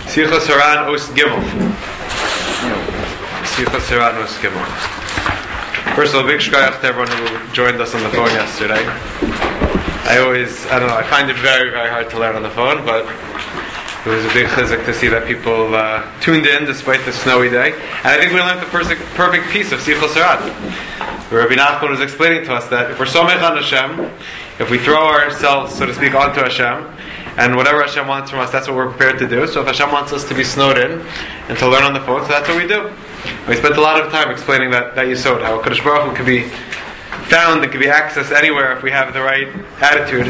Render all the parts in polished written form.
Sichos Haran Os Gimel. Sichos Haran Os Gimel. First of all, big shkoyach to everyone who joined us on the phone yesterday. I find it very, very hard to learn on the phone, but it was a big chizuk to see that people tuned in despite the snowy day. And I think we learned the perfect piece of Sichos Haran. Rabbi Nachman was explaining to us that if we're somech on Hashem, if we throw ourselves, so to speak, onto Hashem, and whatever Hashem wants from us, that's what we're prepared to do. So if Hashem wants us to be snowed in and to learn on the phone, so that's what we do. We spent a lot of time explaining that yesod, how Kadosh Baruch Hu can be found and can be accessed anywhere if we have the right attitude.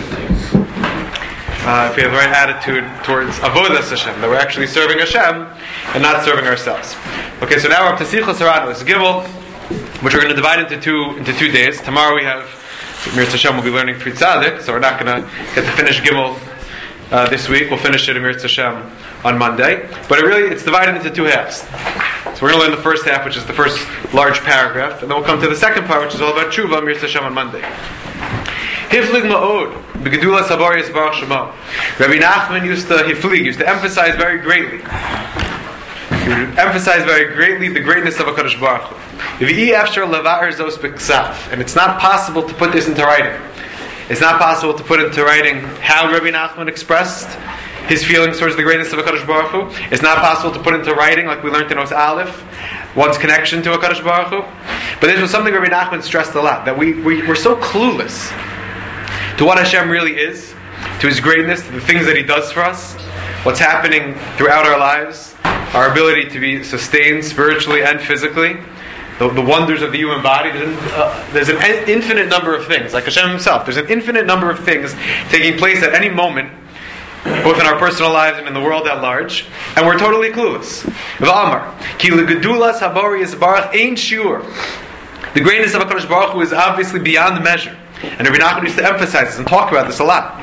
If we have the right attitude towards avodas Hashem, that we're actually serving Hashem and not serving ourselves. Okay, so now we're up to Sichos Haran Os Gimel, which we're going to divide into two days. Tomorrow we have Mirz Hashem will be learning Pri Tzadik, so we're not going to get to finish Gimel this week. We'll finish it in Mirz Hashem on Monday. But it's divided into two halves. So we're going to learn the first half, which is the first large paragraph, and then we'll come to the second part, which is all about Tshuva, Mirz Hashem on Monday. Hiflig ma'od, b'gedulas habariyas baruch shemo. Rabbi Nachman used to emphasize very greatly. He would emphasize very greatly the greatness of HaKadosh Baruch Hu. And it's not possible to put this into writing. It's not possible to put into writing how Rabbi Nachman expressed his feelings towards the greatness of HaKadosh Baruch Hu. It's not possible to put into writing, like we learned in Os Aleph, one's connection to HaKadosh Baruch Hu. But this was something Rabbi Nachman stressed a lot, that we're so clueless to what Hashem really is, to His greatness, to the things that He does for us, what's happening throughout our lives, our ability to be sustained spiritually and physically, the wonders of the human body. There's an infinite number of things, like Hashem Himself. There's an infinite number of things taking place at any moment, both in our personal lives and in the world at large, and we're totally clueless. The greatness of HaKadosh Baruch Hu is obviously beyond measure. And Rabbi Nachman used to emphasize this and talk about this a lot.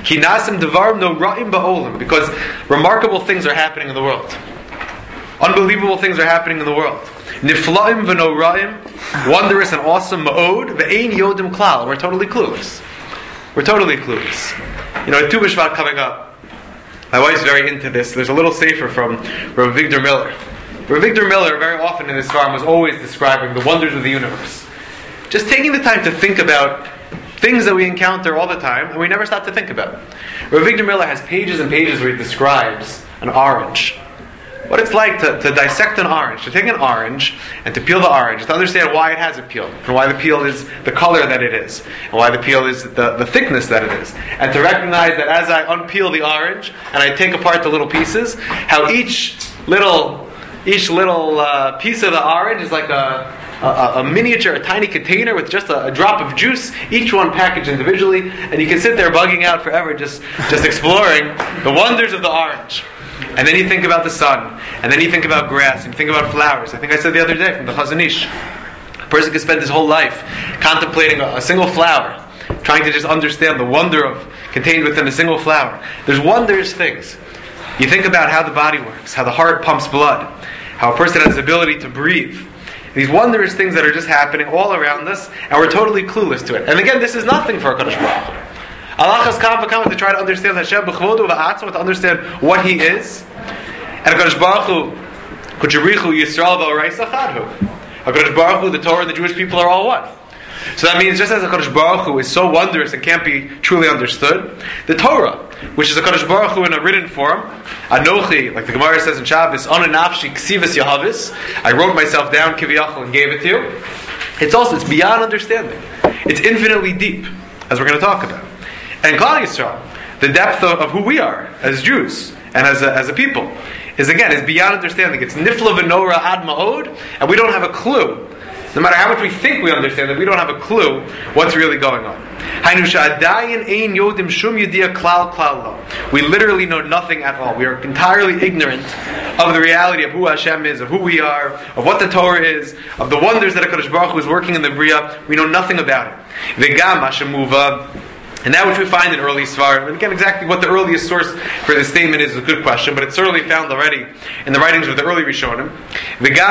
Because remarkable things are happening in the world. Unbelievable things are happening in the world. Nifla'im v'noraim, wondrous and awesome ma'od, v'ein yodim klal. We're totally clueless. With Tu B'Shvat coming up, my wife's very into this. There's a little sefer from Rav Victor Miller. Rav Victor Miller, very often in his farm, was always describing the wonders of the universe. Just taking the time to think about things that we encounter all the time, and we never stop to think about. Rav Victor Miller has pages and pages where he describes an orange. What it's like to dissect an orange, to take an orange and to peel the orange, to understand why it has a peel, and why the peel is the color that it is, and why the peel is the thickness that it is. And to recognize that as I unpeel the orange and I take apart the little pieces, how each little piece of the orange is like a miniature, a tiny container with just a drop of juice, each one packaged individually, and you can sit there bugging out forever just exploring the wonders of the orange. And then you think about the sun, and then you think about grass, and you think about flowers. I think I said the other day from the Chazon Ish, a person can spend his whole life contemplating a single flower, trying to just understand the wonder contained within a single flower. There's wondrous things. You think about how the body works, how the heart pumps blood, how a person has the ability to breathe. These wondrous things that are just happening all around us, and we're totally clueless to it. And again, this is nothing for HaKadosh Baruch Hu. Allah has come to try to understand Hashem b'chvodu v'atzma, to understand what He is. And HaKadosh Baruch Hu, Kucharichu Yisrael v'oreisa chadhu. HaKadosh Baruch Hu, the Torah and the Jewish people are all one. So that means just as HaKadosh Baruch Hu is so wondrous and can't be truly understood, the Torah, which is HaKadosh Baruch Hu in a written form, Anochi, like the Gemara says in Shabbos, Ana nafshi ksivas yahavis, I wrote myself down kiviyachol and gave it to you. It's beyond understanding. It's infinitely deep, as we're going to talk about. And Klal Yisrael, the depth of who we are as Jews and as a people, is beyond understanding. It's nifla v'nora ad ma'od, and we don't have a clue. No matter how much we think we understand it, we don't have a clue what's really going on. We literally know nothing at all. We are entirely ignorant of the reality of who Hashem is, of who we are, of what the Torah is, of the wonders that HaKadosh Baruch Hu is working in the Bria. We know nothing about it. And that which we find in early Svarim, and again, exactly what the earliest source for this statement is a good question, but it's certainly found already in the writings of the early Rishonim.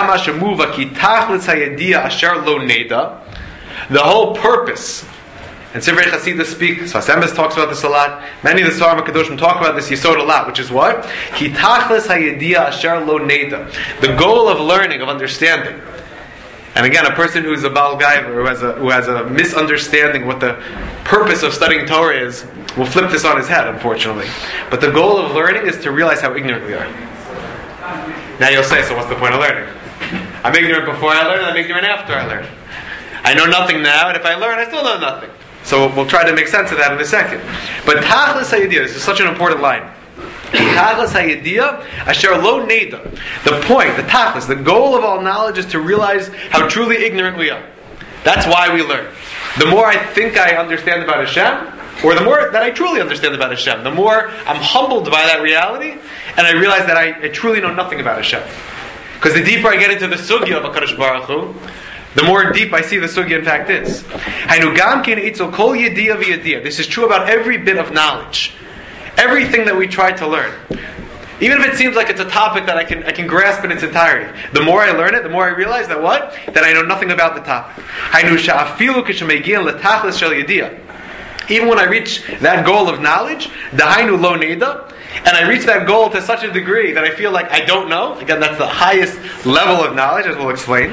The whole purpose and Sivrei Chasidus speak, Sfas Emes talks about this a lot, many of the Svarim HaKadoshim talk about this Yesod a lot, which is what? Ki tachlis hayediyah asher lo neda. The goal of learning, of understanding. And again, a person who is a Baal Gaiva, who has a misunderstanding what the purpose of studying Torah is, will flip this on his head, unfortunately. But the goal of learning is to realize how ignorant we are. Now you'll say, so what's the point of learning? I'm ignorant before I learn, and I'm ignorant after I learn. I know nothing now, and if I learn, I still know nothing. So we'll try to make sense of that in a second. But Tachlis Hayediyah, this is such an important line. Tachlis Hayediyah, Asher Lo Neda. The point, the Tachlis, the goal of all knowledge is to realize how truly ignorant we are. That's why we learn. The more I think I understand about Hashem, or the more that I truly understand about Hashem, the more I'm humbled by that reality, and I realize that I truly know nothing about Hashem. Because the deeper I get into the sugya of HaKadosh Baruch Hu, the more deep I see the sugya in fact is. This is true about every bit of knowledge. Everything that we try to learn. Even if it seems like it's a topic that I can grasp in its entirety. The more I learn it, the more I realize that what? That I know nothing about the topic. Even when I reach that goal of knowledge, dahainu lo neda, and I reach that goal to such a degree that I feel like I don't know, again that's the highest level of knowledge, as we'll explain,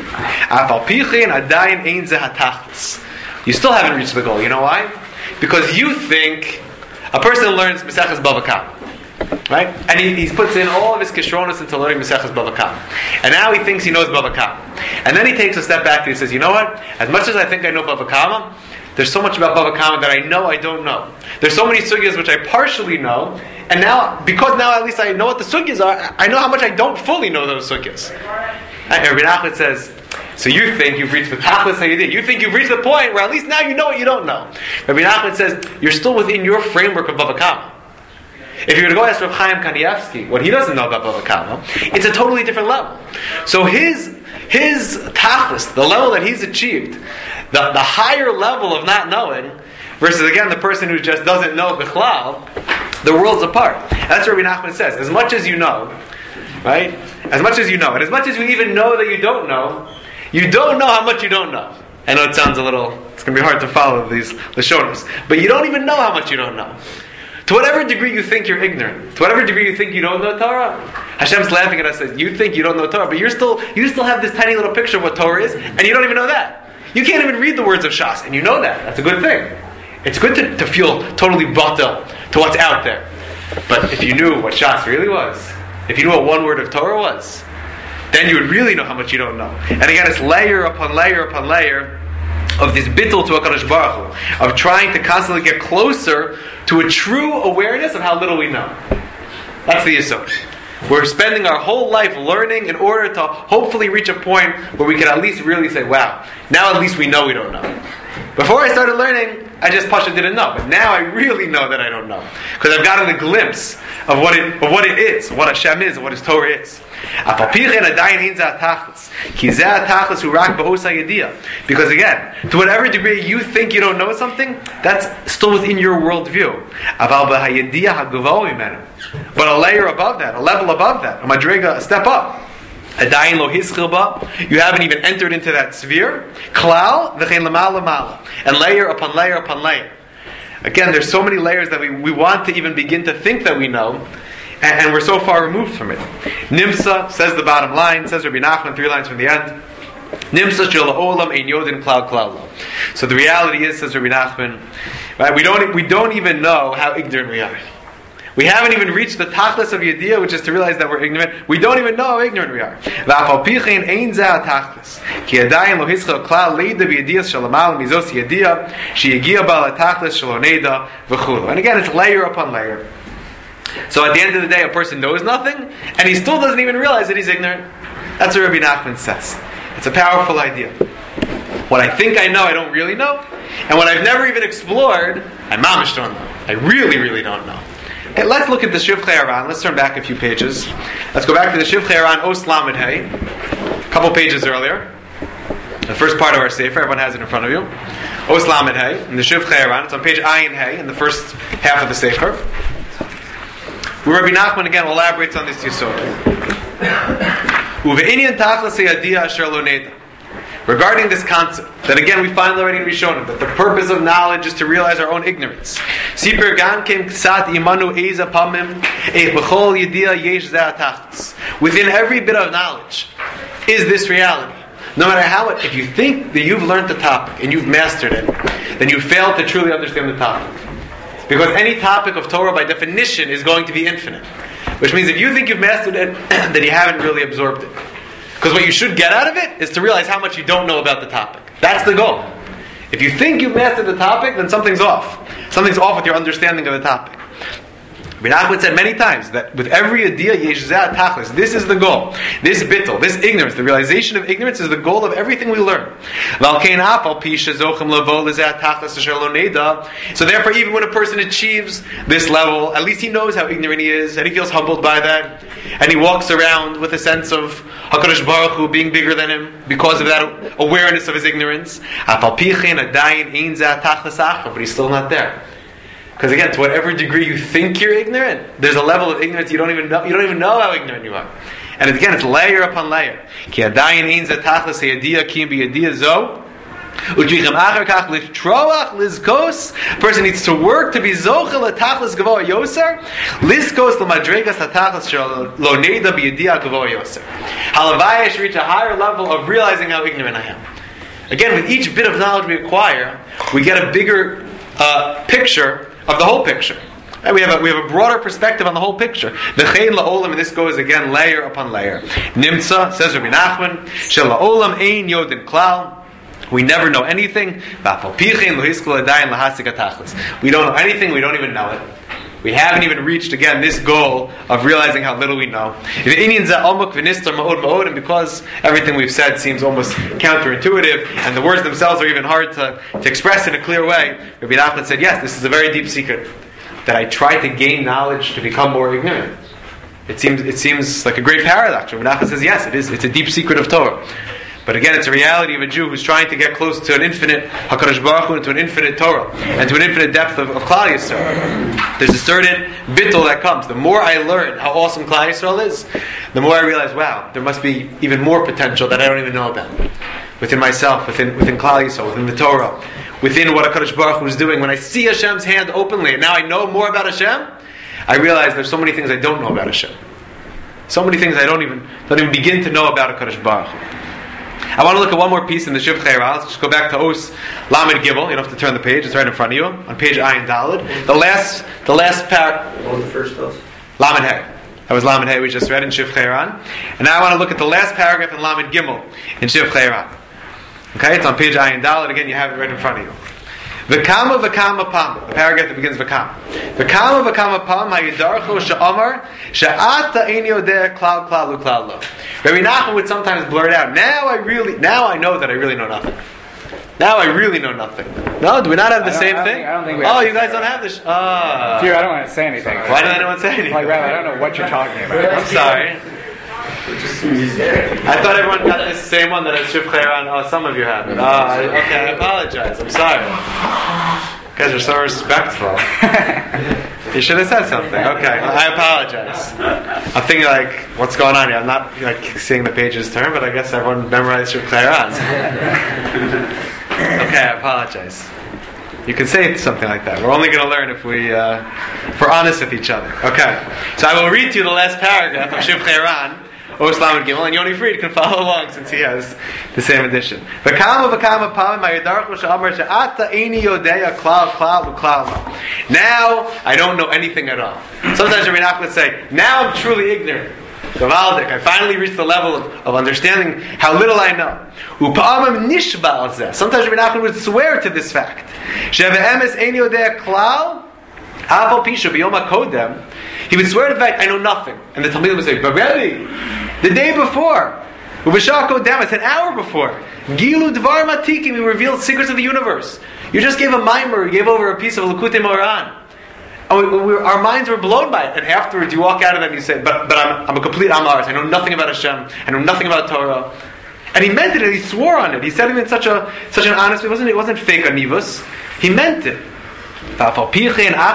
you still haven't reached the goal. You know why? Because you think a person learns Maseches Bava Kama, right? And he puts in all of his kishronos into learning Maseches Bava Kama. And now he thinks he knows Bava Kama. And then he takes a step back and he says, you know what? As much as I think I know Bava Kama, there's so much about Bava Kama that I don't know. There's so many sugyas which I partially know, and now, because now at least I know what the sugyas are, I know how much I don't fully know those sugyas. And Rabbi Nachman says, so you think you've reached the Tachlis Hayediyah. You think you've reached the point where at least now you know what you don't know. Rabbi Nachman says, you're still within your framework of Bava Kama. If you were to go ask Rav Chaim Kanievsky what he doesn't know about Bava Kama, it's a totally different level. So his Tachlis, the level that he's achieved, the higher level of not knowing, versus again the person who just doesn't know Bichlal, the world's apart. And that's what Rabbi Nachman says. As much as you know, right? As much as you know, and as much as you even know that you don't know how much you don't know. I know it sounds it's going to be hard to follow these Lashonos, but you don't even know how much you don't know. To whatever degree you think you're ignorant, to whatever degree you think you don't know Torah, Hashem's laughing at us and says, you think you don't know Torah, but you still have this tiny little picture of what Torah is, and you don't even know that. You can't even read the words of Shas, and you know that. That's a good thing. It's good to feel totally batel to what's out there. But if you knew what Shas really was, if you knew what one word of Torah was, then you would really know how much you don't know. And again, it's layer upon layer upon layer of this bittul to HaKadosh Baruch Hu, of trying to constantly get closer to a true awareness of how little we know. That's the yesod. We're spending our whole life learning in order to hopefully reach a point where we can at least really say, wow, now at least we know we don't know. Before I started learning, I just Pasha didn't know. But now I really know that I don't know. Because I've gotten a glimpse of what it is, what Hashem is, what His Torah is. Because again, to whatever degree you think you don't know something, that's still within your worldview. But a layer above that, a level above that, a madriga, a step up, you haven't even entered into that sphere. And layer upon layer upon layer. Again, there's so many layers that we want to even begin to think that we know, and we're so far removed from it. Nimsa, says the bottom line, says Rabbi Nachman, 3 lines from the end. Nimsa shel ha'olam ein yodin klal lo. So the reality is, says Rabbi Nachman, right, we don't even know how ignorant we are. We haven't even reached the tachlis of Yediyah, which is to realize that we're ignorant. We don't even know how ignorant we are. And again, it's layer upon layer. So at the end of the day, a person knows nothing, and he still doesn't even realize that he's ignorant. That's what Rabbi Nachman says. It's a powerful idea. What I think I know, I don't really know. And what I've never even explored, I mamish don't know. I really, really don't know. Okay, let's look at the Shivchei Haran. Let's turn back a few pages. Let's go back to the Shivchei Haran, Os Lamed Hey. A couple pages earlier. The first part of our Sefer. Everyone has it in front of you. Os Lamed Hey. In the Shivchei Haran. It's on page Ayin Hey, in the first half of the Sefer. Where Rabbi Nachman again elaborates on this Yisod. Uve'inyan tachlis hayadiyah asher lo neda. regarding this concept, that again we find already in Rishonim, that the purpose of knowledge is to realize our own ignorance. Sipir Gankim Ksat Imanu Eza Pamim Bechol Yedia Yesh Zatachs. Within every bit of knowledge is this reality. No matter how much, if you think that you've learned the topic and you've mastered it, then you fail to truly understand the topic. Because any topic of Torah by definition is going to be infinite. Which means if you think you've mastered it, then you haven't really absorbed it. Because what you should get out of it is to realize how much you don't know about the topic. That's the goal. If you think you've mastered the topic, then something's off. Something's off with your understanding of the topic. Rabbi Nachman said many times that with every idea, yesh zeh tachlis. This is the goal. This bittul, this ignorance, the realization of ignorance is the goal of everything we learn. So therefore, even when a person achieves this level, at least he knows how ignorant he is, and he feels humbled by that, and he walks around with a sense of HaKadosh Baruch Hu being bigger than him because of that awareness of his ignorance. But he's still not there. Because again, to whatever degree you think you're ignorant, there's a level of ignorance you don't even know. You don't even know how ignorant you are. And again, it's layer upon layer. A person needs to work to be zochel atachlis gavoa yoser, liskos l'madregas atachlis lo neida b'yediyah gavoa yoser. Halavai, I should reach a higher level of realizing how ignorant I am. Again, with each bit of knowledge we acquire, we get a bigger picture of the whole picture. And we have a broader perspective on the whole picture. The chein la'olam, and this goes again layer upon layer. Nimtza, says Rabbi Nachman, shel la'olam ein yodin klal. We never know anything. We don't know anything, we don't even know it. We haven't even reached, again, this goal of realizing how little we know. And because everything we've said seems almost counterintuitive, and the words themselves are even hard to express in a clear way, Rabbi Nachman said, yes, this is a very deep secret, that I try to gain knowledge to become more ignorant. It seems like a great paradox. Rabbi Nachman says, yes, it is. It's a deep secret of Torah. But again, it's a reality of a Jew who's trying to get close to an infinite HaKadosh Baruch Hu, and to an infinite Torah, and to an infinite depth of Klal Yisrael. There's a certain bittul that comes. The more I learn how awesome Klal Yisrael is, the more I realize, wow, there must be even more potential that I don't even know about. Within myself, within Klal Yisrael, within the Torah, within what HaKadosh Baruch Hu is doing. When I see Hashem's hand openly, and now I know more about Hashem, I realize there's so many things I don't know about Hashem. So many things I don't even begin to know about HaKadosh Baruch Hu. I want to look at one more piece in the Shivchei Ra. Let's just go back to Os Lamed Gimel. You don't have to turn the page; it's right in front of you on page Ayin Daled. The last paragraph. What was the first Os? Lamed Hey. That was Lamed Hey we just read in Shivchei Ra. And now I want to look at the last paragraph in Lamed Gimel in Shivchei Ra. Okay, it's on page Ayin Daled. Again, you have it right in front of you. V'kama pam. The paragraph that begins v'kama. V'kama pam hayidarcho she'amar she'ata ein yodeh klal klal uklal lo. Rabbi Nachman would sometimes blurt out, now I know that I really know nothing. Now I really know nothing. No, do we not have the same thing? I don't think we have. Oh, you guys don't have this. Fear, I don't want to say anything. Why did anyone say anything? Like, Rabbi, I don't know what you're talking about. I'm sorry. I thought everyone got this same one that has Shivchei Ra. Oh, some of you have it. Okay, I apologize. I'm sorry. You guys are so respectful. You should have said something. Okay, I apologize. I'm thinking like, what's going on here? I'm not seeing the pages turn, but I guess everyone memorized Shivchei Ra. Okay, I apologize. You can say something like that. We're only going to learn if we're honest with each other. Okay, so I will read to you the last paragraph of Shivchei Ra. Os Lamed Gimel, and Yoni Fried can follow along since he has the same edition. Now I don't know anything at all. Sometimes Rabbi Nachman would say, now I'm truly ignorant. I finally reached the level of understanding how little I know. Sometimes Rabbi Nachman would swear to this fact. He would swear to the fact, I know nothing. And the Talmidim would say, but Rebbe, the day before, it's an hour before, Gilu Dvar Matikim, we revealed secrets of the universe. You just gave a mimer, you gave over a piece of Likutei Moharan. Our minds were blown by it. And afterwards you walk out of them and you say, but I'm a complete Amaris. I know nothing about Hashem. I know nothing about Torah. And he meant it, and he swore on it. He said it in such an honest way. It wasn't fake anivus. He meant it. And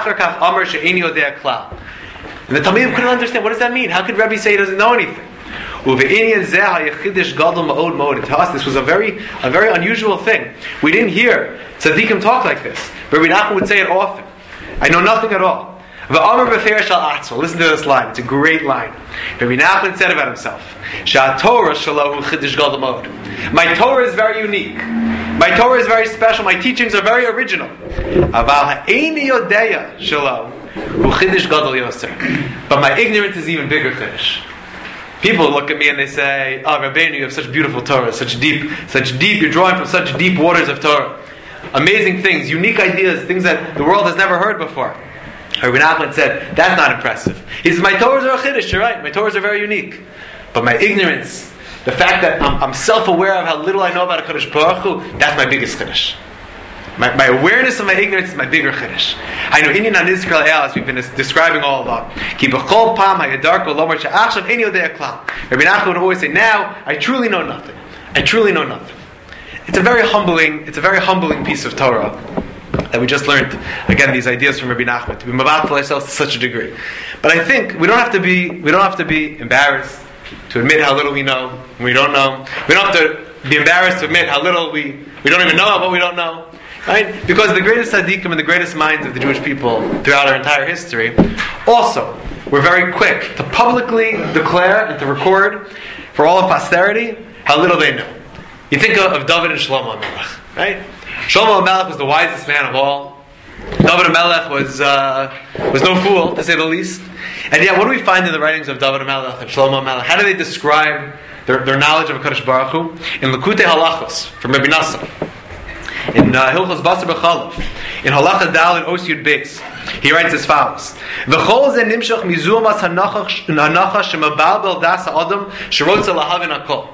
the Talmidim couldn't understand. What does that mean? How could Rebbe say he doesn't know anything? Uve'inyan zeh hayechidish gadol ma'od ma'od. To us, this was a very unusual thing. We didn't hear tzaddikim talk like this. Rabbi Nachman would say it often. I know nothing at all. V'amar b'fer shal atzol. Listen to this line. It's a great line. Rabbi Nachman said about himself, Torah shalahu chidish gadol ma'od. My Torah is very unique. My Torah is very special. My teachings are very original. Aval ha'eini yodeya shalahu chidish gadol yoser. But my ignorance is even bigger chiddush. People look at me and they say, "Oh, Rabbeinu, you have such beautiful Torah, such deep. You're drawing from such deep waters of Torah. Amazing things, unique ideas, things that the world has never heard before." Rabbi Nachman said, "That's not impressive." He says, "My Torahs are a chiddush. You're right. My Torahs are very unique, but my ignorance, the fact that I'm self-aware of how little I know about HaKadosh Baruch Hu, that's my biggest chiddush. My awareness of my ignorance is my bigger chiddush. I know Inyan HaNizkar Le'el, as we've been describing all along. Ki b'chol pam hayadarko lomar she'achshav ein yodei klal. Rabbi Nachman would always say, "Now I truly know nothing. I truly know nothing." It's a very humbling piece of Torah that we just learned. Again, these ideas from Rabbi Nachman to be mavat ourselves to such a degree. But I think we don't have to be embarrassed to admit how little we know and we don't know. We don't have to be embarrassed to admit how little we don't even know what we don't know. Right? Because the greatest tzaddikim and the greatest minds of the Jewish people throughout our entire history also were very quick to publicly declare and to record for all of posterity how little they know. You think of David and Shlomo HaMelech, right? Shlomo HaMelech was the wisest man of all. David HaMelech was no fool, to say the least. And yet, what do we find in the writings of David HaMelech and Shlomo HaMelech? How do they describe their knowledge of HaKadosh Baruch Hu? In Likutei Halachos, from Rabbi Nassim. In Hilchos Basar B'Chalav, in Halacha Dal and Os Yud Beis, he writes as follows: V'chol ze nimshach mizumas hanacha shemabal bel das ha'adam sherotza lahavin hakol.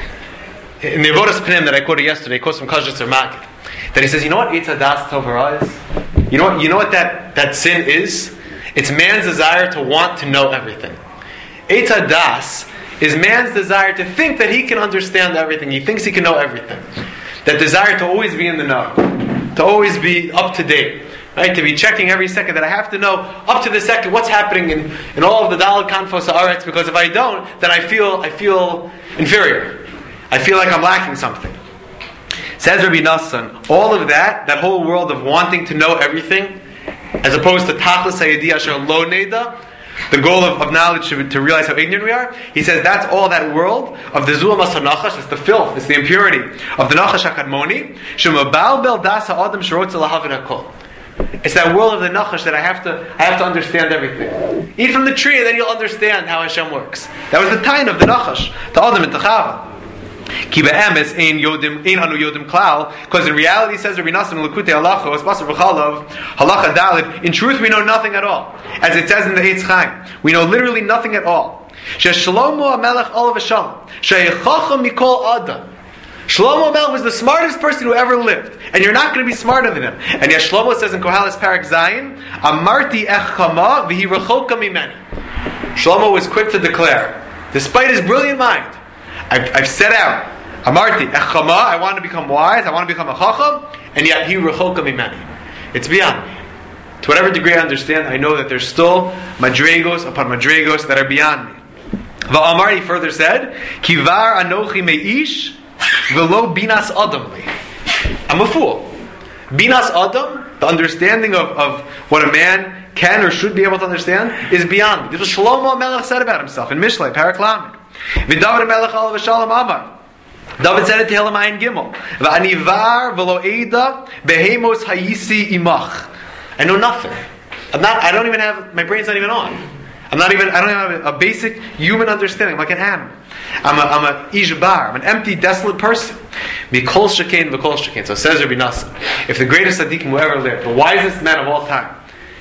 In the Avodas Pnim that I quoted yesterday, he quotes from Kazhitzer Magid, that he says, you know what Eitz Hadas Tov Hara is? You know what that sin is? It's man's desire to want to know everything. Eitz Hadas is man's desire to think that he can understand everything. He thinks he can know everything. That desire to always be in the know, to always be up to date, right? To be checking every second, that I have to know up to the second what's happening in all of the Daled Kanfos Haaretz, because if I don't, then I feel inferior. I feel like I'm lacking something. Says Rabbi Nassan, all of that whole world of wanting to know everything, as opposed to Tachlis Hayedi Asher Lo Neda, the goal of knowledge to realize how ignorant we are, he says that's all that world of the Zuamas HaNachash, it's the filth, it's the impurity of the Nachash HaKadmoni, Shemabal Bel Das HaAdam Sherotza Lahavin HaKol. It's that world of the Nachash that I have to understand everything. Eat from the tree and then you'll understand how Hashem works. That was the time of the Nachash, to Adam and to Chava. Ki be'emes ein anu yodim klal, because in reality, says Rabbi Nassim Likutei Halachos Basar B'Chalav Halacha Daled, in truth we know nothing at all. As it says in the Eitz Chaim, we know literally nothing at all. Shlomo HaMelech olav v'shalom she'chacham mikol adam. Shlomo HaMelech was the smartest person who ever lived, and you're not going to be smarter than him. And yet Shlomo says in Koheles Parak Zayin, Amarti echama v'hi rechoka mimeni. Shlomo was quick to declare, despite his brilliant mind, I've set out, Amarti, Echama, I want to become wise, I want to become a Chacham, and yet he rechoka mimeni. It's beyond me. To whatever degree I understand, I know that there's still madregos upon madregos that are beyond me. Va'amar, he further said, Kivar anochi meish v'lo binas adam li. I'm a fool. Binas adam, the understanding of what a man can or should be able to understand, is beyond me. This was Shlomo HaMelech said about himself in Mishlei, Parak Lamed. V'David HaMelech olav v'shalom amar. David said it to Hillel Ayin Gimel. V'anivar v'lo eida behemos hayisi imach. I know nothing. I don't even have, my brain's not even on. I don't even have a basic human understanding. I'm like an animal. I'm a ishbar. I'm an empty, desolate person. V'kol shekein v'kol shekein. So says Rabbi Nassim, if the greatest tzaddikim who ever lived, the wisest men of all time,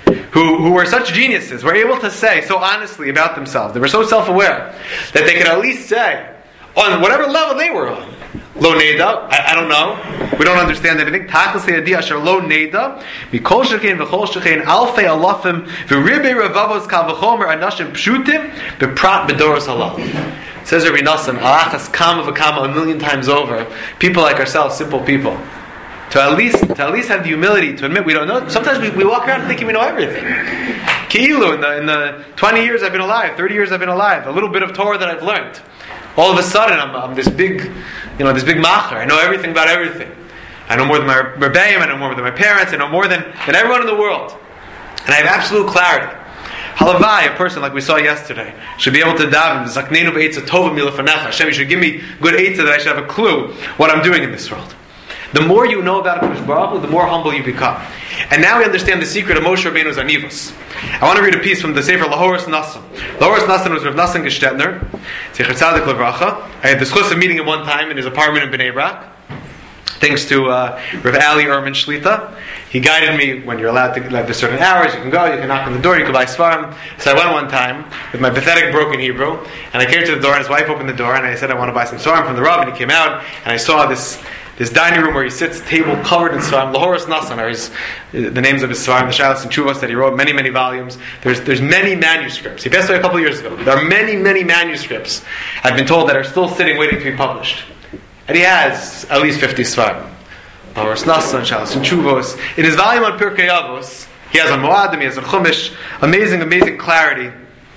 who were such geniuses, were able to say so honestly about themselves, they were so self-aware, that they could at least say, on whatever level they were on, Lo Neda, I don't know, we don't understand anything, Tachlis Hayadi Asher Lo Neda, Mikol Shekein V'chol Shekein, Alfei Alafim, V'ribei Revavos Kal V'chomer Anashim Pshutim, B'prat B'doros Halal. Says Rabbi Nassim, Alachas Kama V'kama, a million times over, people like ourselves, simple people, to at least have the humility to admit we don't know. Sometimes we walk around thinking we know everything. Ki'ilu, in the 20 years I've been alive, 30 years I've been alive, a little bit of Torah that I've learned. All of a sudden, I'm this big, this big macher. I know everything about everything. I know more than my rebbeim, I know more than my parents, I know more than everyone in the world. And I have absolute clarity. Halavai, a person like we saw yesterday, should be able to daven, Zaknenu be'etza tova milefanecha. Hashem, you should give me good eitzah that I should have a clue what I'm doing in this world. The more you know about HaKadosh Baruch Hu, the more humble you become. And now we understand the secret of Moshe Rabbeinu's anivus. I want to read a piece from the Sefer Lahoros Nassan. Lahoros Nassan was Rav Nassan Gestetner, Zecher Tzadik Levracha. I had the schus of meeting him one time in his apartment in Bnei Brak. Thanks to Rav Ali Erman Shlita. He guided me when you're allowed to have certain hours. You can go, you can knock on the door, you can buy svarim. So I went one time with my pathetic broken Hebrew, and I came to the door, and his wife opened the door, and I said I want to buy some svarim from the Rav, and he came out, and I saw this dining room where he sits, table covered in svarim. Lahoros Nassan are the names of his svarim, the Shalos and Chuvos that he wrote, many, many volumes. There's many manuscripts. He passed away a couple of years ago. There are many, many manuscripts, I've been told, that are still sitting waiting to be published. And he has at least 50 svarim. Lahoros Nassan, Shalos and Chuvos. In his volume on Pirkei Avos, he has on Moadim, he has on Chumash, amazing clarity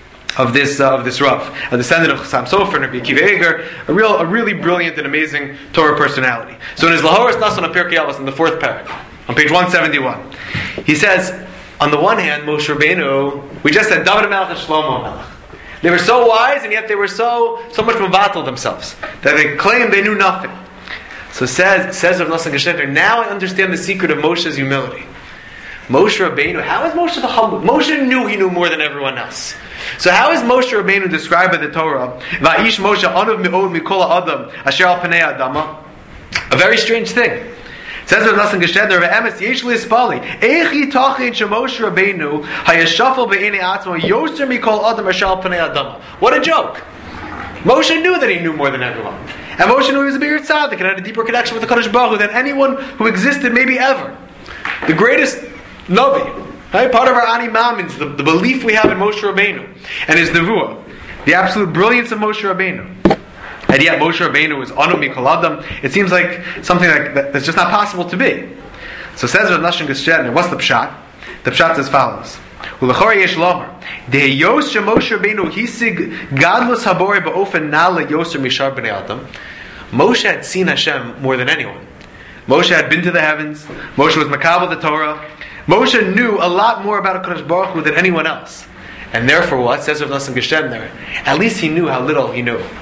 of this Rav, a descendant of Chassam Sofer and Rabbi Akiva Eger, a really brilliant and amazing Torah personality. So in his Lahoros Nassan on Pirkei Avos, in the 4th paragraph, on page 171, he says, on the one hand, Moshe Rabbeinu, we just said David HaMelech and Shlomo HaMelech. They were so wise, and yet they were so much mevatel themselves that they claimed they knew nothing. So says Rav Nassan Gestetner, now I understand the secret of Moshe's humility. Moshe Rabbeinu, how is Moshe the humble? Moshe knew he knew more than everyone else. So how is Moshe Rabbeinu described by the Torah? Va'ish Moshe anav me'od mikol ha'adam asher al panei ha'adama. A very strange thing. Says Rav Nassan Gestetner, "Ve'emes yesh li'spali eich yitachin shemoshe Rabbeinu hayashafel be'enei atzmo yoser mikol adam asher al panei ha'adama." What a joke! Moshe knew that he knew more than everyone. And Moshe knew he was a bigger tzaddik and had a deeper connection with the Kadosh Baruch Hu than anyone who existed maybe ever. The greatest Navi, right? Part of our Ani Mamins, the belief we have in Moshe Rabbeinu and his Nevuah, the absolute brilliance of Moshe Rabbeinu. And yet Moshe Rabbeinu was Anu Mikol Adam. It seems like something that's just not possible to be. So says Rav Nassan Gestetner, what's the pshat? The pshat says as follows. Ulachor yesh lomer dehiyos shemoshe Rabbeinu hisig gadlus habore ba'ofen nala yoser mishar b'nei adam. Moshe had seen Hashem more than anyone. Moshe had been to the heavens. Moshe was makabel the Torah. Moshe knew a lot more about HaKadosh Baruch Hu than anyone else. And therefore what? Says Rav Nassan Gestetner, at least he knew how little he knew.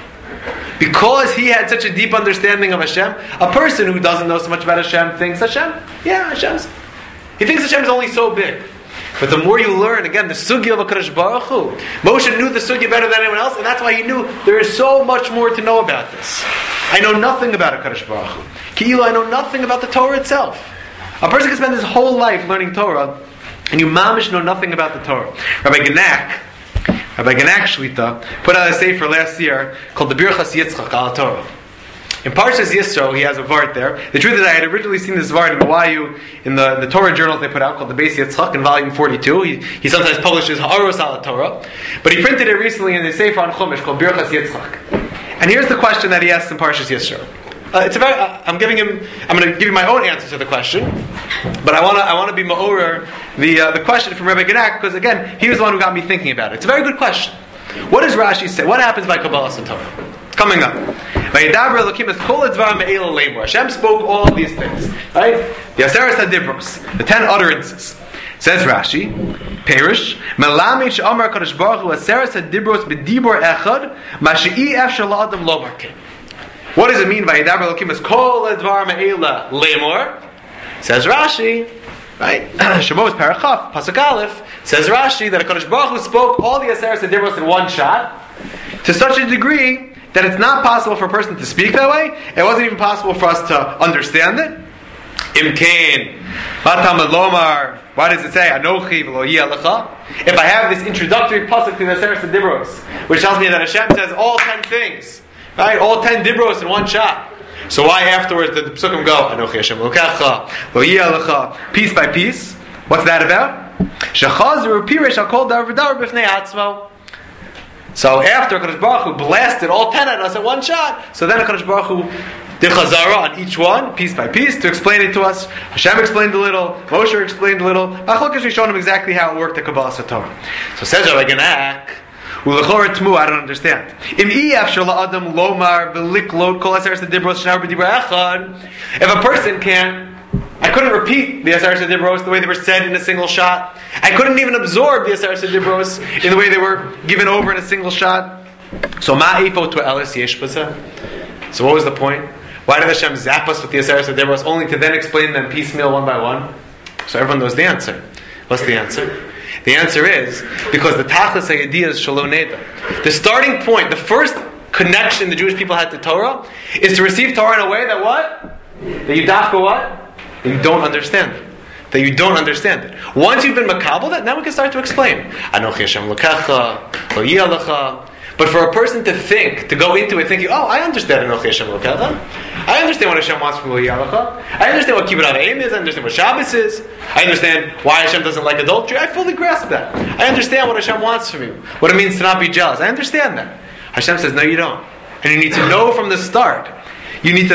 Because he had such a deep understanding of Hashem, a person who doesn't know so much about Hashem thinks Hashem's. He thinks Hashem's only so big. But the more you learn, again, the sugya of HaKadosh Baruch Hu, Moshe knew the sugya better than anyone else, and that's why he knew there is so much more to know about this. I know nothing about HaKadosh Baruch Hu. Ki'ilu, I know nothing about the Torah itself. A person can spend his whole life learning Torah, and you mamish know nothing about the Torah. Rabbi Genak Shlita put out a sefer last year called the Birchas Yitzchak al Torah. In Parshas Yisro, he has a vart there. The truth is, I had originally seen this vart in Hawaii in the Torah journals they put out called the Beis Yitzchak in volume 42. He sometimes publishes Ha'aros al Torah, but he printed it recently in the sefer on Chumash called Birchas Yitzchak. And here's the question that he asks in Parshas Yisro. I'm going to give you my own answer to the question, but I want to be ma'orer the question from Rabbi Genak, because again, he was the one who got me thinking about it. It's a very good question. What does Rashi say? What happens by Kabbalah and Torah? It's coming up. Hashem spoke all of these things, right? The Aseres HaDibros, the 10 utterances. Says Rashi, Perish, Melamid she'amar Kadosh Baruch Hu Aseres HaDibros b'dibor echad, mashi'i efshar la'adam lo markin. What does it mean by Yidaber Elokim as Kol Edvar Me'ela Lemor? Says Rashi, right? Shemos Parachaf, Pasuk Aleph, says Rashi that HaKadosh Baruch Hu spoke all the Aseres HaDibros in one shot, to such a degree that it's not possible for a person to speak that way. It wasn't even possible for us to understand it. Imkain, Matam Lomar. Why does it say Anochi v'lo yeh lecha? If I have this introductory pasuk to the Aseres HaDibros, which tells me that Hashem says all 10 things. Right, all 10 dibros in one shot. So why afterwards did the psukim go Anochi Hashem Elokecha, Lo Yeh Lecha, piece by piece? What's that about? Shechazru Pirish Hakol Dar V'Dar B'Fnei Atzmo. So after HaKadosh Baruch Hu blasted all 10 at us in one shot, so then HaKadosh Baruch Hu did Chazara on each one, piece by piece, to explain it to us. Hashem explained a little, Moshe explained a little. Machlokas, we showed him exactly how it worked at Kabbalah Satorah. So says Rabbi Genak, I don't understand. If a person can't, I couldn't repeat the Asaras Dibros the way they were said in a single shot. I couldn't even absorb the Asaras Dibros in the way they were given over in a single shot. So ma'ifo to elis yesh b'zeh. So what was the point? Why did Hashem zap us with the Asaras Dibros only to then explain them piecemeal one by one? So everyone knows the answer. What's the answer? The answer is because the Tachlis HaYediyah is Shalom Neda. The starting point, the first connection the Jewish people had to Torah is to receive Torah in a way that what? That you dafka what? That you don't understand it. That you don't understand it. Once you've been makabel that, now we can start to explain. Anochi Hashem Lokecha, Lo Yeh Alecha. But for a person to think, to go into it thinking, oh, I understand Anochi Hashem Lokecha. I understand what Hashem wants from Lo Yeh Alecha. I understand what Kibbut Avayim is. I understand what Shabbos is. I understand why Hashem doesn't like adultery. I fully grasp that. I understand what Hashem wants from you. What it means to not be jealous. I understand that. Hashem says, no, you don't. And you need to know from the start. You need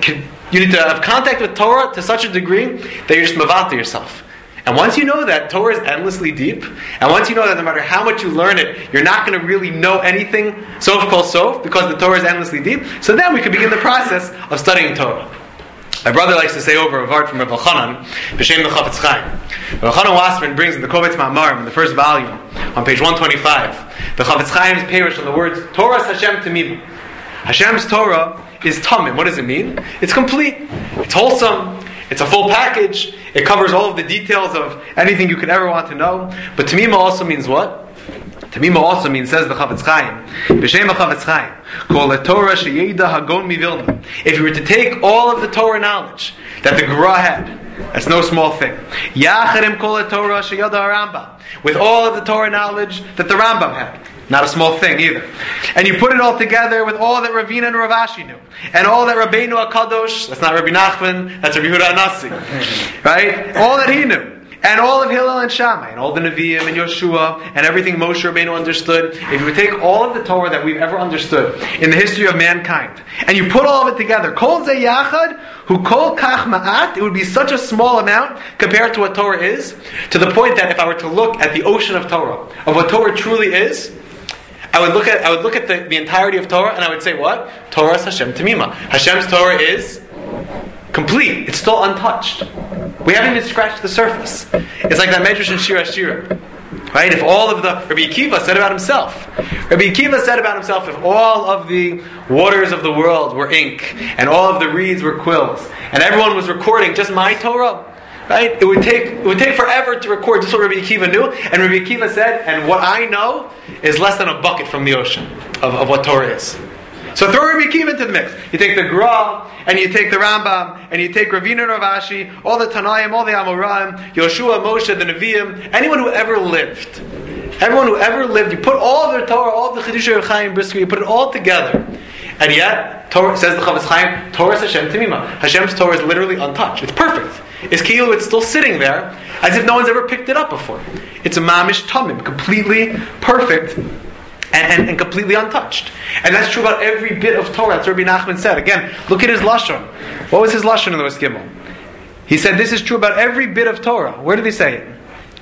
to have contact with Torah to such a degree that you're just mavata yourself. And once you know that Torah is endlessly deep, and once you know that no matter how much you learn it, you're not going to really know anything sof kol sof because the Torah is endlessly deep, so then we can begin the process of studying Torah. My brother likes to say over a vart from Rav Elchanan, B'Shem the Chafetz Chaim. Rav Elchanan Wasserman brings in the Kovetz Ma'amarim in the first volume, on page 125, the Chafetz Chaim's parish on the words, Torah's Hashem Tamim. Hashem's Torah is tamim. What does it mean? It's complete. It's wholesome. It's a full package. It covers all of the details of anything you could ever want to know. But tamima also means what? Tamima also means, says the Chafetz Chaim, B'Shem HaChafetz Chaim, Kol Torah sheYeda Hagon MiVilna. If you were to take all of the Torah knowledge that the Gra had, that's no small thing. Yacharim Kol Torah sheYada HaRambam, with all of the Torah knowledge that the Rambam had. Not a small thing either. And you put it all together with all that Ravina and Rav Ashi knew. And all that Rabbeinu HaKadosh, that's not Rabbi Nachman, that's Rabbi Yehuda HaNasi. Right? All that he knew. And all of Hillel and Shammai, and all the Nevi'im and Yoshua, and everything Moshe Rabbeinu understood. If you would take all of the Torah that we've ever understood in the history of mankind, and you put all of it together, Kol Ze Yachad, Hu Kol Kach Ma'at, it would be such a small amount compared to what Torah is, to the point that if I were to look at the ocean of Torah, of what Torah truly is, I would look at the entirety of Torah, and I would say, what? Torah is Hashem Tamima. Hashem's Torah is complete. It's still untouched. We haven't even scratched the surface. It's like that Medrash in Shir HaShirim. Right? If all of the... Rabbi Akiva said about himself. Rabbi Akiva said about himself, if all of the waters of the world were ink, and all of the reeds were quills, and everyone was recording just my Torah, right? It would take forever to record just what Rabbi Akiva knew, and Rabbi Akiva said, and what I know is less than a bucket from the ocean of what Torah is. So throw Rabbi Akiva into the mix. You take the Gra, and you take the Rambam, and you take Ravina and Rav Ashi, all the Tanaim, all the Amoraim, Yoshua, Moshe, the Nevi'im, anyone who ever lived. Everyone who ever lived, you put all of their Torah, all of the Chiddushei Reb Chaim Brisker, you put it all together. And yet, Torah, says the Chafetz Chaim, Torah is Hashem Tamima. Hashem's Torah is literally untouched. It's perfect. It's Ki'ilu, it's still sitting there, as if no one's ever picked it up before. It's a mamish tamim, completely perfect and completely untouched. And that's true about every bit of Torah. That's what Rabbi Nachman said. Again, look at his Lashon. What was his Lashon in the West Gimel? He said this is true about every bit of Torah. Where did he say it?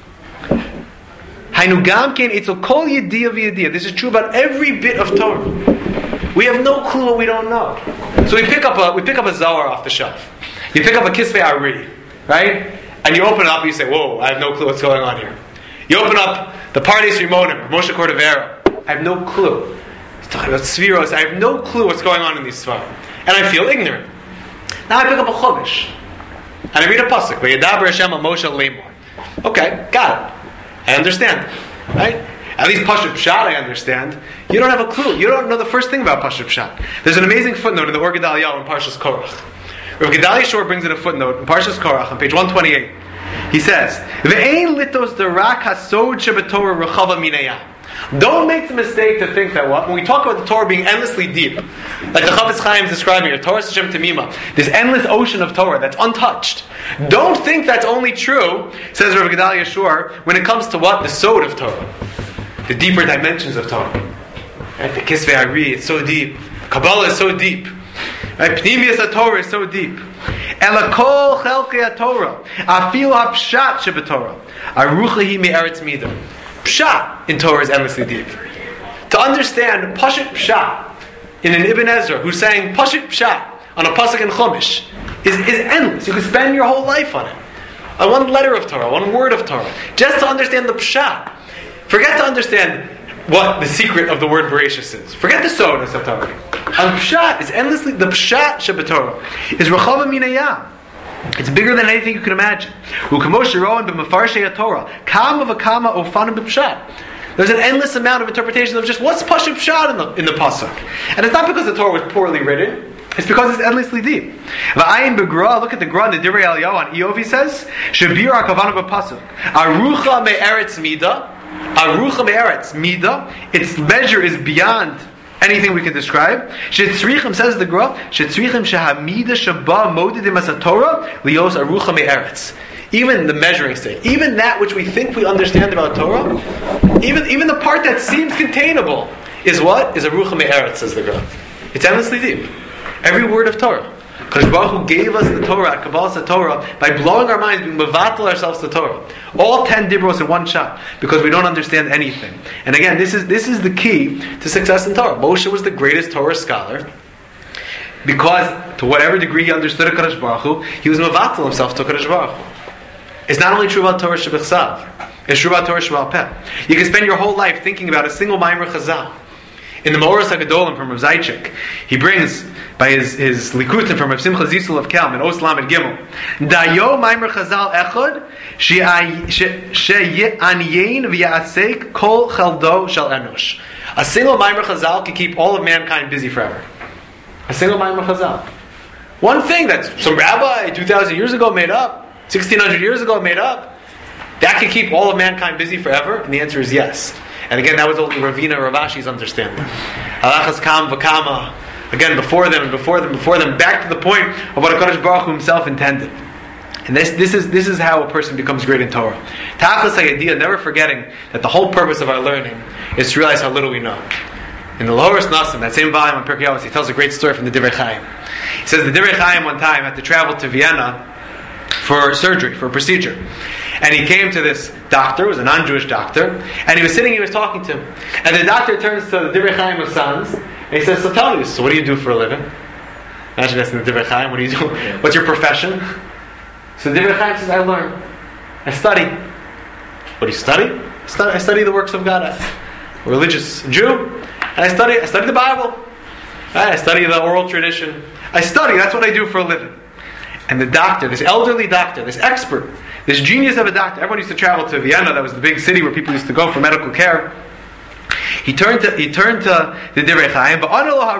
This is true about every bit of Torah. We have no clue what we don't know. So we pick up a Zohar off the shelf. You pick up a Kisvei Ari, right? And you open it up and you say, whoa, I have no clue what's going on here. You open up the Pardes Rimonim, Moshe Cordovero. I have no clue. He's talking about Sfiros. I have no clue what's going on in these Sfarim. And I feel ignorant. Now I pick up a Chumash. And I read a Pasuk. V'yedaber Hashem Moshe Lemor. Okay, got it. I understand. Right? At least Pashut Pshat I understand. You don't have a clue. You don't know the first thing about Pashut Pshat. There's an amazing footnote in the Or Gedalia in Parshas Korach. Rav Gedalia Shor brings in a footnote in Parshas Korach on page 128. He says, "Ve'ein litos derak hasod shebetorah rechava minayam." Don't make the mistake to think that when we talk about the Torah being endlessly deep, like the Chafetz Chaim is describing here, Torah Hashem Tamima, this endless ocean of Torah that's untouched. Don't think that's only true, says Rav Gedalia Shor, when it comes to what? The sod of Torah. The deeper dimensions of Torah. Right? The Kisvei Ari, it's so deep. Kabbalah is so deep. Right? Pnimius Torah is so deep. Elakol chelkei Torah, afilu hapshat shebetorah, aruchahi me'eretz midah. Pshat in Torah is endlessly deep. To understand Pashut Pshat in an Ibn Ezra who's saying Pashut Pshat on a pasuk in Chumash is endless. You could spend your whole life on it. On one letter of Torah, one word of Torah, just to understand the Pshat. Forget to understand what the secret of the word Bereshis is. Forget the sodas of Torah. On Pshat is endlessly, the Pshat Shabbatorah is Rechava Minayam. It's bigger than anything you can imagine. There's an endless amount of interpretation of just what's Pashut Pshat in the pasuk. And it's not because the Torah was poorly written. It's because it's endlessly deep. V'ayin begra, look at the Gra, the Divrei Eliyahu on Eov, he says, Shabir HaKavana b'pasuk. Arucha me'eretz mida. Arucha me'eretz mida. Its measure is beyond anything we can describe. Shetzrichim, says the Gra, Shetzrichim shehamida shaba modidim as a Torah lios arucha me'eretz. Even the measuring stick, even that which we think we understand about Torah, even the part that seems containable, is what? Is arucha me'eretz, says the Gra. It's endlessly deep. Every word of Torah. Because Baruch Hu gave us the Torah, Kabbalah Torah, by blowing our minds, being mevatel ourselves to Torah. All 10 dibros in one shot, because we don't understand anything. And again, this is the key to success in Torah. Moshe was the greatest Torah scholar, because to whatever degree he understood HaKadosh Baruch Hu, he was mevatel himself to HaKadosh Baruch Hu. It's not only true about Torah Shebechsav, it's true about Torah Sheba'al Peh. You can spend your whole life thinking about a single Maimer Chazal. In the Maoros HaGadolim from Rav Zaychik, he brings by his Likutim from Rav Simcha Zisel of Kelm in Os Lamed Gimel, Dayo Maimer Chazal Echad she'anyein v'ya'asek kol chaldo shel enosh. A single Maimer Chazal can keep all of mankind busy forever. A single Maimer Chazal. One thing that some rabbi 2,000 years ago made up, 1,600 years ago made up, that can keep all of mankind busy forever? And the answer is yes. And again, that was only Ravina Ravashi's understanding. Halachas Kam V'Kama. Again, before them, back to the point of what HaKadosh Baruch Hu himself intended. And this is how a person becomes great in Torah. Tachlis HaYediyah, never forgetting that the whole purpose of our learning is to realize how little we know. In the Lahoros Nasim, that same volume on Pirkei Avos, he tells a great story from the Divrei Chaim. He says the Divrei Chaim one time had to travel to Vienna for surgery, for a procedure. And he came to this doctor, it was a non-Jewish doctor, and he was talking to him. And the doctor turns to the Divrei Chaim's sons, and he says, so tell me, so what do you do for a living? Imagine that's in the Divrei Chaim, what do you do? What's your profession? So the Divrei Chaim says, I learn. I study. What do you study? I study the works of God. I'm a religious Jew, and I study the Bible. I study the oral tradition. I study, that's what I do for a living. And the doctor, this elderly doctor, this expert, this genius of a doctor, everyone used to travel to Vienna, that was the big city where people used to go for medical care. He turned to the Divrei Chaim, but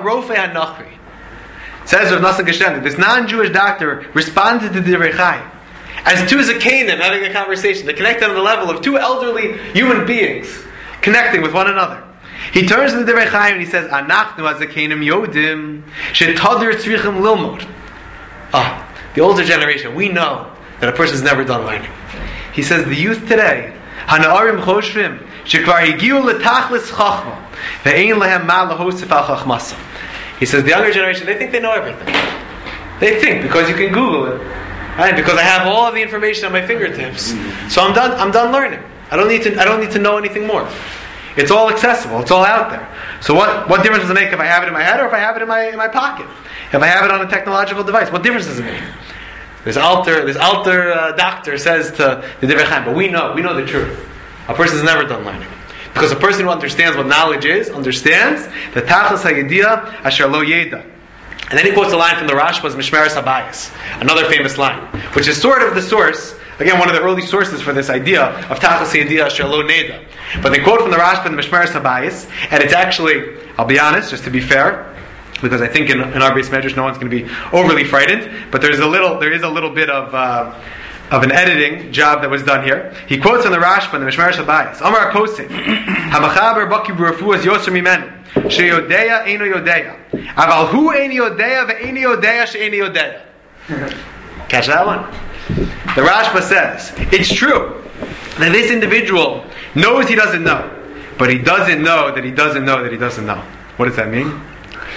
says Rav Nassan Geshen, this non-Jewish doctor responded to the Divrei Chaim as two Zakanim having a conversation. They connected on the level of two elderly human beings connecting with one another. He turns to the Divrei Chaim and he says, Anachnu HaZakanim Yodim Shetadir Tzrichim Lilmod. The older generation, we know that a person's never done learning. He says, the youth today, Hana'arim Choshvim, Shekvar Higiu L'Tachlis Chachma, Ve'ein Lehem Ma L'Hosef Al Chachmasa. He says, the younger generation, they think they know everything. They think, because you can Google it, right? Because I have all of the information at my fingertips. So I'm done learning. I don't need to know anything more. It's all accessible. It's all out there. So what difference does it make if I have it in my head or if I have it in my pocket? If I have it on a technological device, what difference does it make? This alter doctor says to the Divrei Chaim, but we know the truth. A person has never done learning. Because a person who understands what knowledge is, understands the Tachlis HaYediyah Asher Lo Yeda. And then he quotes a line from the Rashba's Mishmeres HaBayis, another famous line, which is sort of the source, again, one of the early sources for this idea of Tachlis HaYediyah Asher Lo Neda. But they quote from the Rashba and the Mishmeres HaBayis, and it's actually, I'll be honest, just to be fair, because I think in our base measures no one's going to be overly frightened, but there is a little bit of an editing job that was done here. He quotes on the Rashba and the Mishmeres HaBayis, Amar HaKosef, Hamachaber Baki B'Refuas Yoser Mimenu, Sheyodeya Eino Yodeya, Aval Hu Eini Yodeya Ve'eini Yodeya She'eini Yodeya. Catch that one? The Rashba says, it's true that this individual knows he doesn't know, but he doesn't know that he doesn't know that he doesn't know. What does that mean?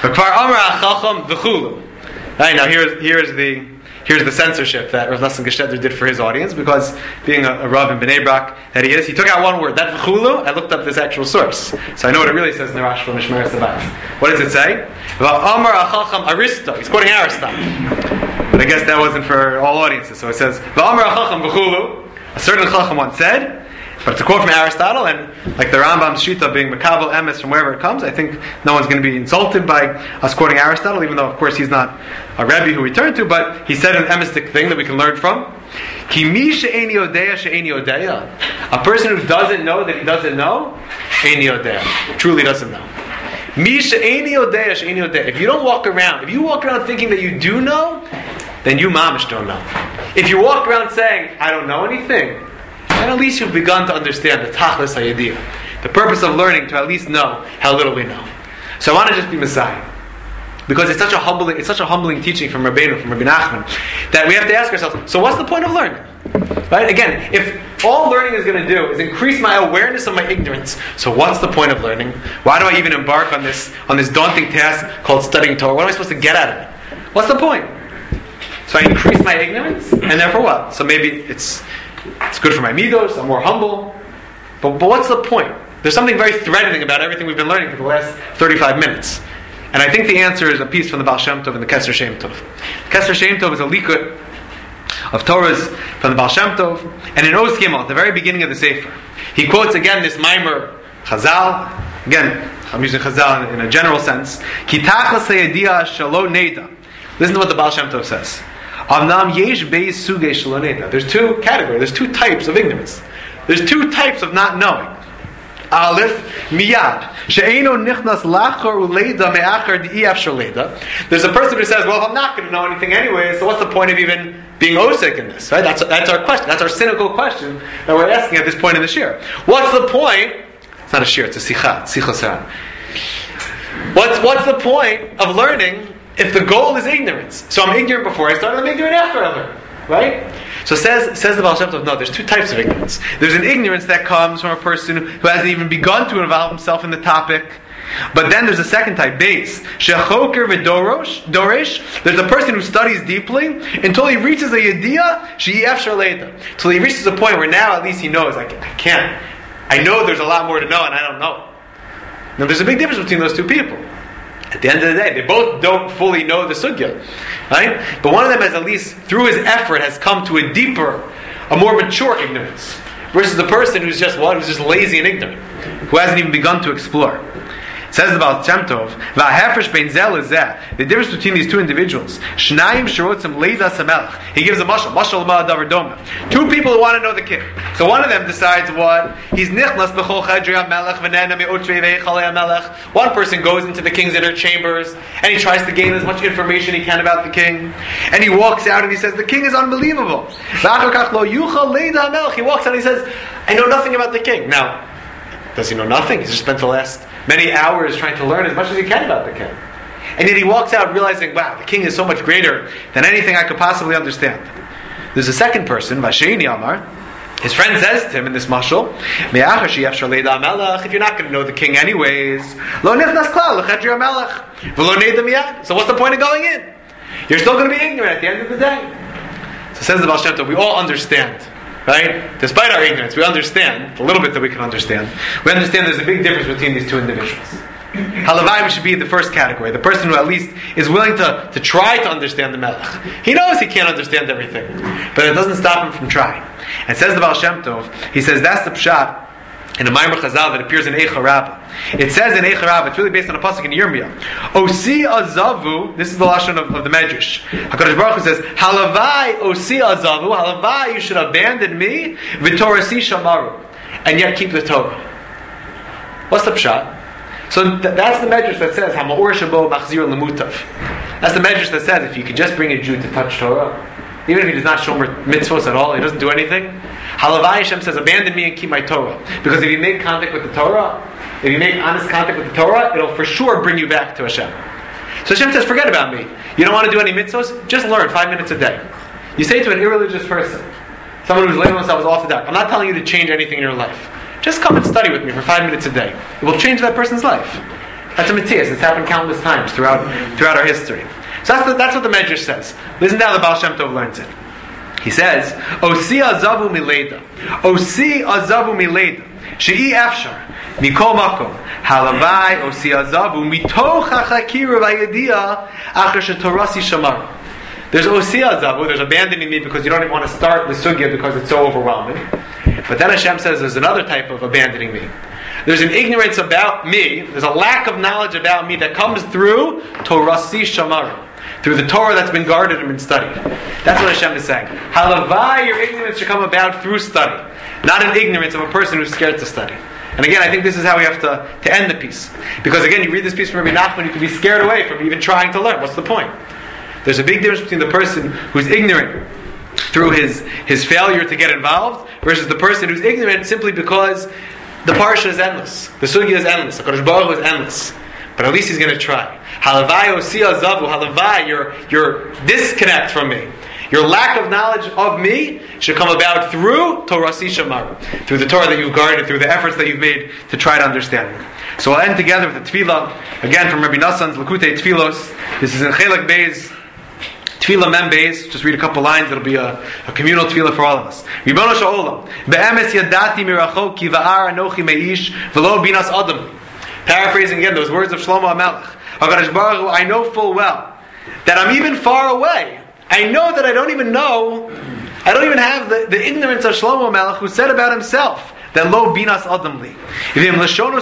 V'kvar amar hachacham v'chulu. Right, now here's the censorship that Rav Nosson Geshtedler did for his audience, because being a Rav in Bnei Brak that he is, he took out one word. That v'chulu, I looked up this actual source, so I know what it really says in the Rash from Mishmeres Sabat. What does it say? V'amar hachacham Aristo. He's quoting Aristotle, but I guess that wasn't for all audiences. So it says v'amar hachacham v'chulu. A certain chacham once said. But it's a quote from Aristotle, and like the Rambam's Shita being Makabel Emes from wherever it comes, I think no one's going to be insulted by us quoting Aristotle, even though, of course, he's not a Rebbe who we turn to, but he said an emistic thing that we can learn from. Ki mi she'eni yodeya she'eni yodeya. A person who doesn't know that he doesn't know, eini yodeya. Truly doesn't know. Mi she'eni yodeya she'eni yodeya. If you walk around thinking that you do know, then you mamish don't know. If you walk around saying, I don't know anything, then at least you've begun to understand the tachlis hayediyah, the purpose of learning, to at least know how little we know. So I want to just be Messiah, because it's such a humbling teaching from Rabbeinu, from Rabbi Nachman, that we have to ask ourselves, so what's the point of learning? Right? Again, if all learning is going to do is increase my awareness of my ignorance, so what's the point of learning? Why do I even embark on this daunting task called studying Torah? What am I supposed to get out of it? What's the point? So I increase my ignorance, and therefore what? So maybe it's good for my midos, I'm more humble. But what's the point? There's something very threatening about everything we've been learning for the last 35 minutes. And I think the answer is a piece from the Baal Shem Tov and the Keser Shem Tov. Keser Shem Tov is a likut of Torahs from the Baal Shem Tov. And in Oz Gimel, at the very beginning of the Sefer, he quotes again this Maimer Chazal. Again, I'm using Chazal in a general sense. Ki tachlis hayediyah shelo neida. Listen to what the Baal Shem Tov says. There's two categories, there's two types of ignorance. There's two types of not knowing. Aleph, miyad. There's a person who says, well, if I'm not going to know anything anyway, so what's the point of even being osik in this? Right? That's our question. That's our cynical question that we're asking at this point in the shir. What's the point? It's not a shir, it's a sicha. What's the point of learning if the goal is ignorance? So I'm ignorant before I start, and I'm ignorant after I learn. Right? So says the Baal Shem Tov, no, there's two types of ignorance. There's an ignorance that comes from a person who hasn't even begun to involve himself in the topic. But then there's a second type, base. Shechoker v'doresh. There's a person who studies deeply until he reaches a yediyah, she'ef shaleda. Until he reaches a point where now at least he knows, I can't. I know there's a lot more to know, and I don't know. Now there's a big difference between those two people. At the end of the day, they both don't fully know the sugya, right? But one of them has at least, through his effort, has come to a deeper, a more mature ignorance, versus the person who's just lazy and ignorant, who hasn't even begun to explore. Says about Shem Tov, the difference between these two individuals. He gives a mashal. Two people who want to know the king. So one of them decides what? He's nichnas b'chol chadrei hamelech v'nena me'otrei v'echalei hamelech. One person goes into the king's inner chambers and he tries to gain as much information he can about the king. And he walks out and he says, the king is unbelievable. He walks out and he says, I know nothing about the king. Now, does he know nothing? He's just spent the last many hours trying to learn as much as he can about the king. And yet he walks out realizing, wow, the king is so much greater than anything I could possibly understand. There's a second person, Vasheini Amar. His friend says to him in this mashal, if you're not going to know the king anyways, so what's the point of going in? You're still going to be ignorant at the end of the day. So says the Baal Shem Tov, we all understand. Right? Despite our ignorance, we understand, a little bit that we can understand. We understand there's a big difference between these two individuals. Halavai should be in the first category, the person who at least is willing to try to understand the Melech. He knows he can't understand everything, but it doesn't stop him from trying. And says the Baal Shem Tov, he says that's the pshat in the Maimer Chazal that appears in Eicha Rabbah. It says in Eicha Rabbah, it's really based on a pasuk in Yirmiyah. Osi azavu, this is the lashon of the Medrash. HaKadosh Baruch Hu says, Halavai osi azavu, halavai, you should abandon me, v'torasi shamaru, and yet keep the Torah. What's the pshat? So that's the Medrash that says, Hama'or shabo machzir lemutav. That's the Medrash that says, if you could just bring a Jew to touch Torah, even if he does not show mitzvos at all, he doesn't do anything, Halavai Hashem says, abandon me and keep my Torah. Because if you make contact with the Torah, if you make honest contact with the Torah, it'll for sure bring you back to Hashem. So Hashem says, forget about me. You don't want to do any mitzvos? Just learn 5 minutes a day. You say to an irreligious person, someone who's labeling themselves off the dark, I'm not telling you to change anything in your life. Just come and study with me for 5 minutes a day. It will change that person's life. That's a Matthias. It's happened countless times throughout our history. So that's what the Medrash says. Listen to how the Baal Shem Tov learns it. He says, Osi azavu mileda. Osi azavu mileda. She'i efshar. Mikol makom. Halavai osi azavu. Mitoch hachakira v'ayediya achar shetorasi shamar. There's osi azavu. There's abandoning me because you don't even want to start the sugya because it's so overwhelming. But then Hashem says there's another type of abandoning me. There's an ignorance about me. There's a lack of knowledge about me that comes through Torasi Shamar, through the Torah that's been guarded and been studied. That's what Hashem is saying. Halavai, your ignorance should come about through study, not an ignorance of a person who's scared to study. And again, I think this is how we have to end the piece. Because again, you read this piece from Rabbi Nachman, you can be scared away from even trying to learn. What's the point? There's a big difference between the person who's ignorant through his failure to get involved versus the person who's ignorant simply because the parsha is endless. The sugya is endless. The Kadosh Baruch Hu is endless. But at least he's going to try. Halavai osiyah zavu. Halavai, your disconnect from me, your lack of knowledge of me should come about through Torasi Shamar, through the Torah that you've guarded, through the efforts that you've made to try to understand it. So I'll end together with a tefillah, again from Rabbi Nassan's Lakutei Tfilos. This is in Chelek Beis, Tefillah Mem Beis. Just read a couple lines. It'll be a communal tefillah for all of us. Ribono Sha'olam, Be'emes yadati mirachok ki va'ar anochi meish v'lo binas adam. Paraphrasing again those words of Shlomo HaMelech. HaKadosh Baruch Hu, I know full well that I'm even far away. I know that I don't even have the ignorance of Shlomo HaMelech, who said about himself that lo binas adam li. And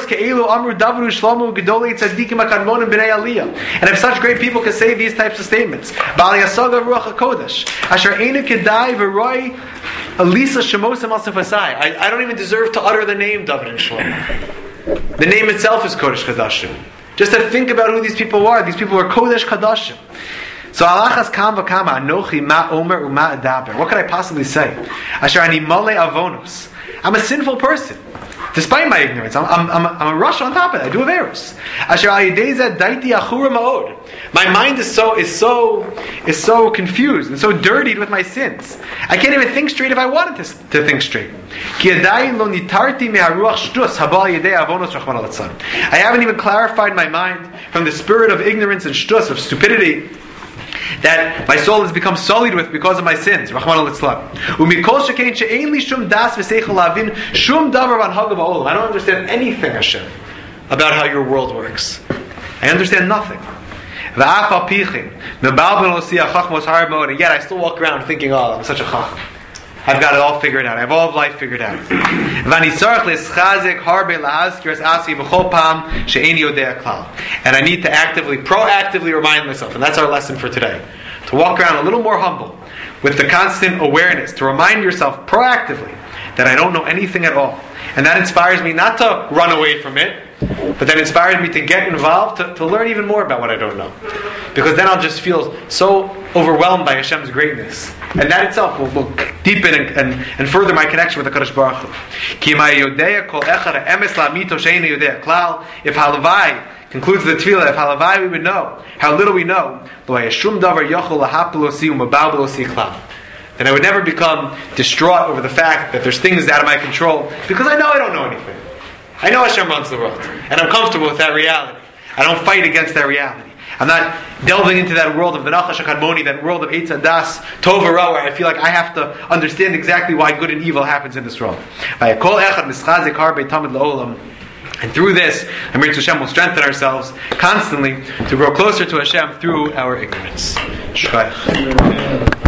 if such great people can say these types of statements, I don't even deserve to utter the name David and Shlomo. The name itself is Kodesh Kadashim. Just to think about who these people are. These people are Kodesh Kadashim. So alachas kam v'kama anochi ma omer u'ma adaber. What could I possibly say? Asher ani male avonos. I'm a sinful person, despite my ignorance. I'm a rush on top of it. I do averos. Asher al yedei zeh daiti achura ma'od. My mind is so confused and so dirtied with my sins. I can't even think straight if I wanted to think straight. Ki adayin lo nitarti meharuach shtus haba al yedei avonos rachmana litzlan. I haven't even clarified my mind from the spirit of ignorance and shtus, of stupidity, that my soul has become sullied with because of my sins. Rachmana litzlan. Umikol shekein she'ein li shum das v'seichel lavin shum davar v'anhagav ha'olam. I don't understand anything, Hashem, about how your world works. I understand nothing. And yet I still walk around thinking, oh, I'm such a chacham. I've got it all figured out. I have all of life figured out. And I need to proactively remind myself, and that's our lesson for today, to walk around a little more humble, with the constant awareness, to remind yourself proactively that I don't know anything at all. And that inspires me not to run away from it, but that inspires me to get involved, to learn even more about what I don't know. Because then I'll just feel so overwhelmed by Hashem's greatness. And that itself will deepen and further my connection with the Kadosh Baruch Hu. If Halavai concludes the tefillah, if Halavai we would know how little we know, then I would never become distraught over the fact that there's things out of my control, because I know I don't know anything. I know Hashem runs the world, and I'm comfortable with that reality. I don't fight against that reality. I'm not delving into that world of the Nachash HaKadmoni, that world of Eitz Hadas, Tov Ra, where I feel like I have to understand exactly why good and evil happens in this world. And through this, Amir Hashem will strengthen ourselves constantly to grow closer to Hashem through our ignorance. Shkayach.